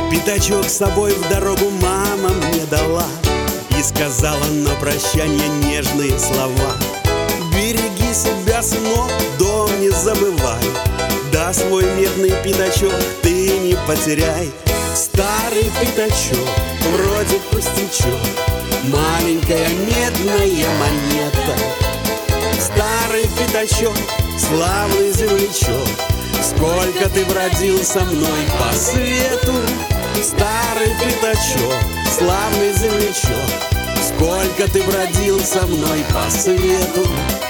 Пятачок с собой в дорогу мама мне дала и сказала на прощание нежные слова: береги себя, сынок, дом не забывай, да свой медный пятачок ты не потеряй. Старый пятачок, вроде пустячок, маленькая медная монета. Старый пятачок, славный землячок, сколько ты бродил со мной по свету. Старый пятачок, славный землячок, сколько ты бродил со мной по свету.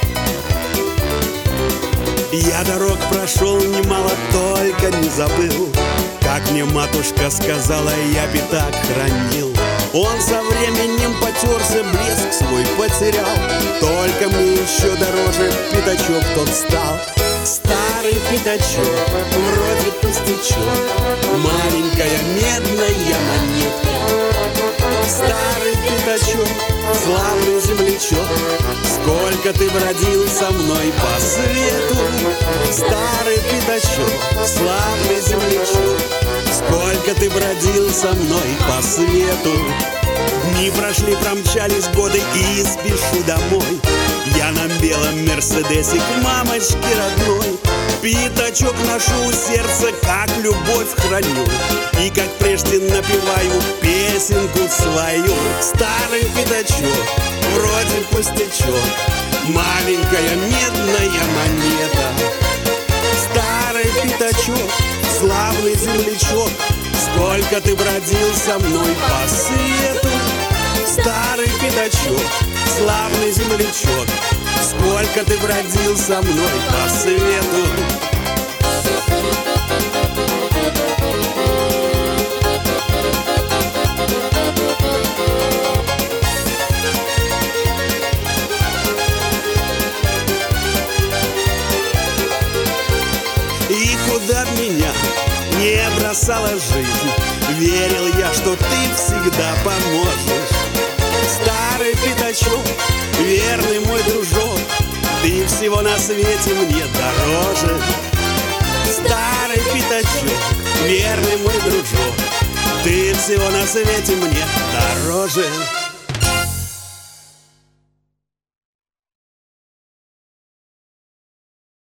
Я дорог прошел немало, только не забыл, как мне матушка сказала, я пятак хранил. Он со временем потерся, блеск свой потерял, только мне еще дороже пятачок тот стал. Старый пятачок, вроде пустячок, маленькая медная монетка. Старый пятачок, славный землячок, сколько ты бродил со мной по свету. Старый пятачок, славный землячок, сколько ты бродил со мной по свету. Дни прошли, промчались годы, и спешу домой. Я на белом мерседесе к мамочке родной. Пятачок ношу у сердца, как любовь храню, и как прежде напеваю песенку свою. Старый пятачок, вроде пустячок, маленькая медная монета. Старый пятачок, славный землячок, сколько ты бродил со мной по свету. Старый пятачок, славный землячок, сколько ты бродил со мной по свету. И куда б меня не бросала жизнь, верил я, что ты всегда поможешь. Старый пятачок, верный мой дружок, ты всего на свете мне дороже. Старый пятачок, верный мой дружок, ты всего на свете мне дороже.